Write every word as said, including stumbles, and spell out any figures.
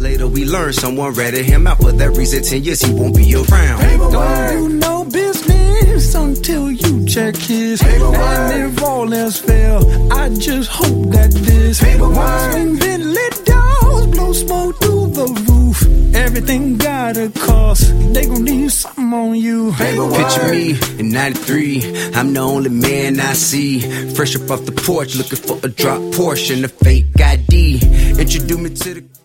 Later we learn someone ratted him out for that reason. Ten years he won't be around. Don't do no business until you check his. And if all else fail, I just hope that this when Bentley dogs blow smoke through the roof, everything got a cost. They gon' need something on you. Picture me in ninety-three. I'm the only man I see. Fresh up off the porch, looking for a drop portion, a fake I D. Introduce me to the